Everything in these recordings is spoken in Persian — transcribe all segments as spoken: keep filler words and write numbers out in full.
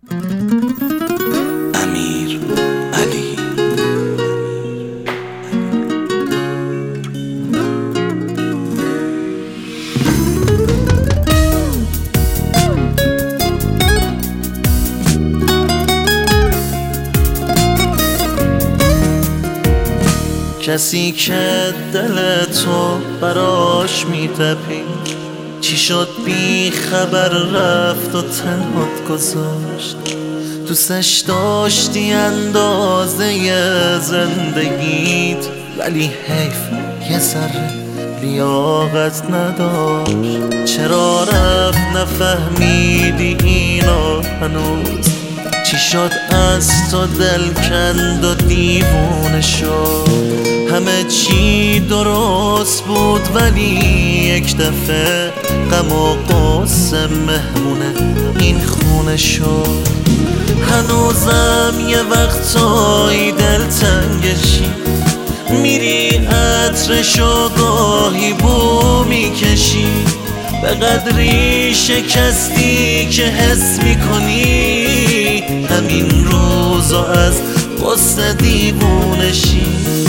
امیر علی. کسی که دل تو براش میتپی، چی شد بی خبر رفت و تنهات گذاشت؟ دوستش داشتی اندازه زندگیت، ولی حیف یه ذره لیاقت نداشت. چرا رفت نفهمیدی اینو هنوز؟ چی شد از تو دل کند و دیوونه شد؟ همه چی درست بود ولی یک دفعه غم و غصه مهمونه این خونه شد. هنوزم یه وقتایی دلتنگشی، میری عطرشو گاهی بو میکشی، به قدری شکستی که حس میکنی همین روزو از غصه دیوونشی.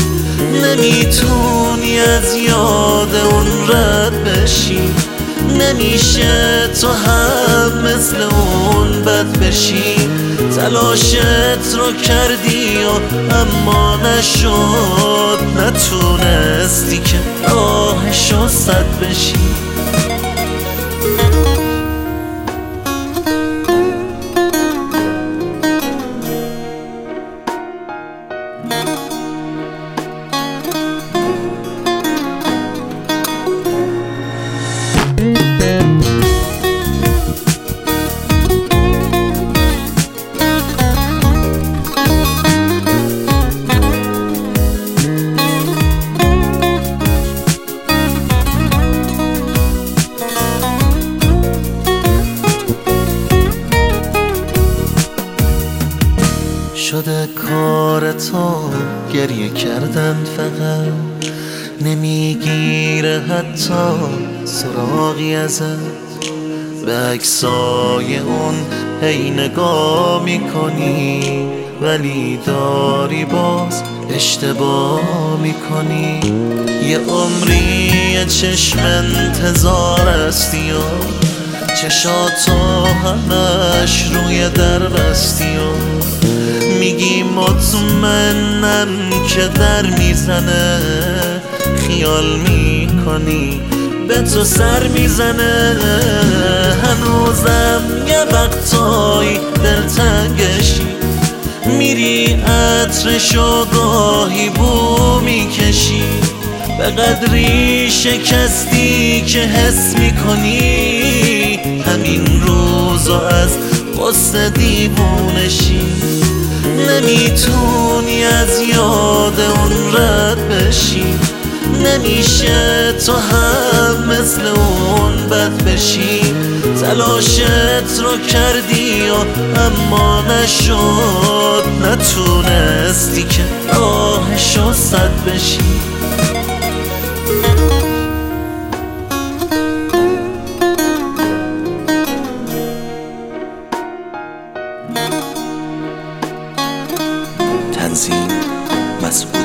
نمیتونی از یاد اون رد بشی، نمیشه تو هم مثل اون بد بشی. تلاشت رو کردی و اما نشد، نتونستی که راهشو سد بشی. شده کار تو گریه کردن فقط، نمیگیره حتی سراغی ازت. به عکسای اون هی نگاه میکنی ولی داری باز اشتباه میکنی. یه عمری یه چشم انتظار هستی و چشاتو همش روی در بستی و میگی مطمئنم که در میزنه، خیال میکنی به تو سر میزنه. هنوزم یه وقتایی دلتنگشی، میری عطرشو گاهی بو میکشی، به قدری شکستی که حس میکنی همین روزو از غصه دیوونشی. نمیتونی از یاد اون رد بشی، نمیشه تو هم مثل اون بد بشی. تلاشت رو کردی و اما نشد، نتونستی که راهشو سد بشی. تنظیم مسئول